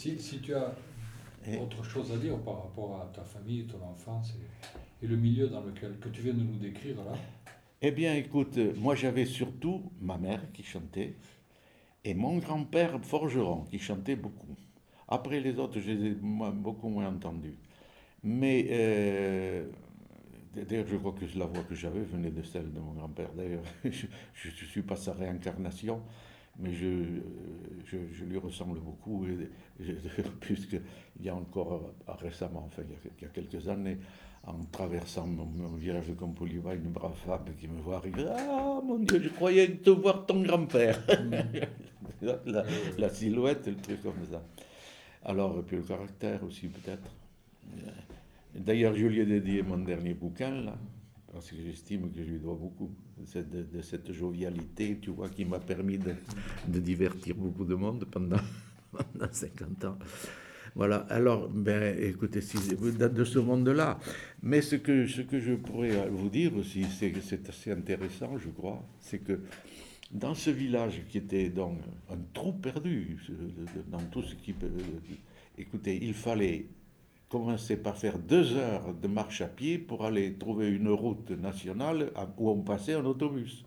Si tu as Et, autre chose à dire par rapport à ta famille, ton enfance et le milieu dans lequel que tu viens de nous décrire là. eh bien, écoute, moi j'avais surtout ma mère qui chantait et mon grand-père forgeron qui chantait beaucoup. Après les autres, je les ai beaucoup moins entendus. Mais d'ailleurs, je crois que la voix que j'avais venait de celle de mon grand-père. D'ailleurs, je ne suis pas sa réincarnation, mais je lui ressemble beaucoup, puisqu'il y a encore récemment, enfin il y a quelques années, en traversant mon village de Compoliva, une brave femme qui me voit arriver. Ah mon Dieu, je croyais te voir ton grand-père. Mhm. la, Oui, oui, la silhouette, le truc comme ça. Alors, puis le caractère aussi peut-être. D'ailleurs, je lui ai dédié mon dernier bouquin, là, parce que j'estime que je lui dois beaucoup de cette jovialité, tu vois, qui m'a permis de divertir beaucoup de monde pendant 50 ans. Voilà, alors, ben, écoutez, si vous êtes de ce monde-là, mais ce que je pourrais vous dire aussi, c'est que c'est assez intéressant, je crois, c'est que dans ce village qui était donc un trou perdu, dans tout ce qui peut... Écoutez, il fallait commencer par faire 2 heures de marche à pied pour aller trouver une route nationale où on passait un autobus.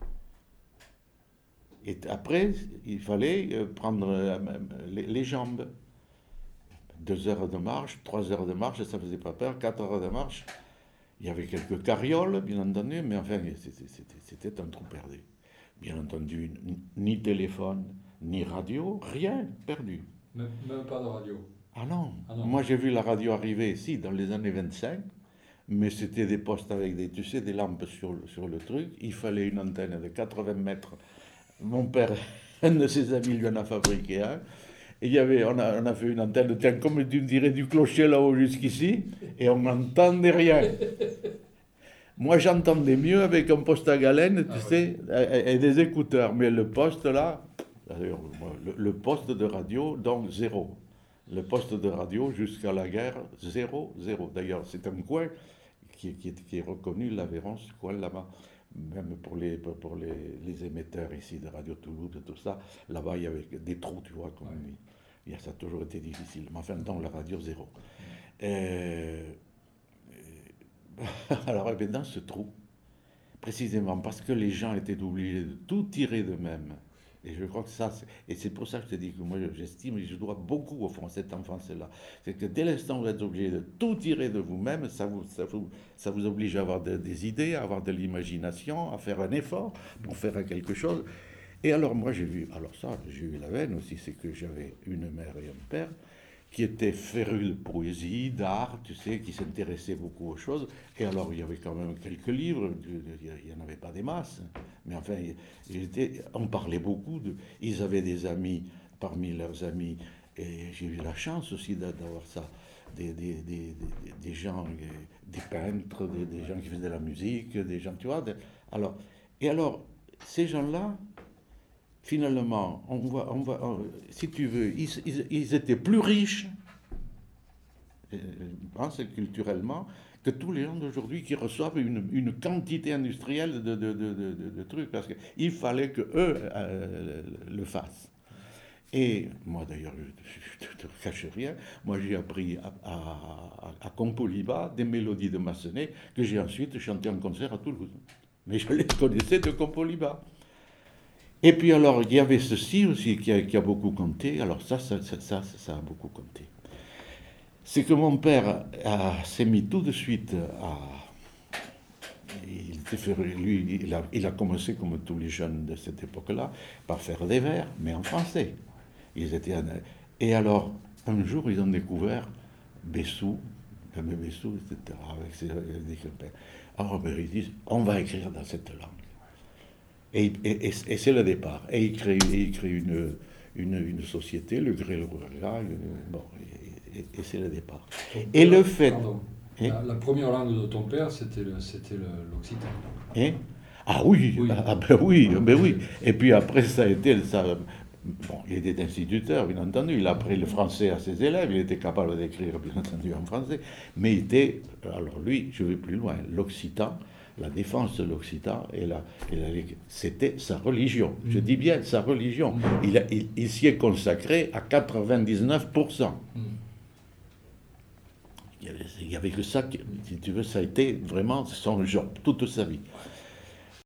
Et après, il fallait prendre les jambes. 2 heures de marche, 3 heures de marche, ça faisait pas peur, 4 heures de marche. Il y avait quelques carrioles, bien entendu, mais enfin, c'était un trou perdu. Bien entendu, ni téléphone, ni radio, rien, perdu. même pas de radio. Ah non, Ah non. moi j'ai vu la radio arriver, si, dans les années 25, mais c'était des postes avec des, tu sais, des lampes sur le truc. Il fallait une antenne de 80 mètres. Mon père, un de ses amis, lui en a fabriqué un. Et on a fait une antenne, tiens, comme tu dirais, du clocher là-haut jusqu'ici, et on n'entendait rien. Moi, j'entendais mieux avec un poste à galène, tu Ah oui. sais, et des écouteurs. Mais le poste là, d'ailleurs, le poste de radio, donc zéro. Le poste de radio jusqu'à la guerre, zéro, zéro. D'ailleurs, c'est un coin qui est reconnu, l'Aveyron, ce coin là-bas. Même pour les émetteurs ici de Radio Toulouse et tout ça, là-bas, il y avait des trous, tu vois, comme Ouais. ça a toujours été difficile. Mais enfin, dans la radio, zéro. Euh, alors, eh bien, dans ce trou, précisément parce que les gens étaient obligés de tout tirer d'eux-mêmes. Et je crois que ça, et c'est pour ça que je te dis que moi j'estime et je dois beaucoup au fond à cette enfance-là. C'est que dès l'instant où vous êtes obligé de tout tirer de vous-même, ça vous oblige à avoir des idées, à avoir de l'imagination, à faire un effort pour faire quelque chose. Et alors moi j'ai eu la veine aussi, c'est que j'avais une mère et un père qui était féru de poésie, d'art, tu sais, qui s'intéressait beaucoup aux choses. Et alors, il y avait quand même quelques livres, il n'y en avait pas des masses, mais enfin, on parlait beaucoup, ils avaient des amis parmi leurs amis, et j'ai eu la chance aussi d'avoir ça, des gens, des peintres, des gens qui faisaient de la musique, des gens, tu vois. Alors, ces gens-là, finalement, si tu veux, ils étaient plus riches, je pense, culturellement, que tous les gens d'aujourd'hui qui reçoivent une quantité industrielle de trucs, parce qu'il fallait qu'eux le fassent. Et moi d'ailleurs, je ne te cache rien, moi j'ai appris à Compoliba des mélodies de Massenet que j'ai ensuite chantées en concert à Toulouse. Mais je les connaissais de Compoliba. Et puis alors, il y avait ceci aussi qui a beaucoup compté. Alors ça a beaucoup compté. C'est que mon père s'est mis tout de suite à... Il a commencé, comme tous les jeunes de cette époque-là, par faire des vers, mais en français. Et alors, un jour, ils ont découvert Bessou, Aimé Bessou, etc., avec des copains. Alors, ben, ils disent, on va écrire dans cette langue. Et c'est le départ. Et il crée une société, le Gré le Rouergat, bon, et c'est le départ. Et le fait... Pardon. Hein, La première langue de ton père, c'était l'occitan. hein, ah oui, Oui. ben oui. Et puis après, ça a été... Bon, il était instituteur, bien entendu. Il a appris le français à ses élèves. Il était capable d'écrire, bien entendu, en français. Mais il était... Alors lui, je vais plus loin. L'occitan, la défense de l'Occitan, c'était sa religion. Je dis bien sa religion. Il s'y est consacré à 99%. Il n'y avait que ça, si tu veux, ça a été vraiment son job, toute sa vie.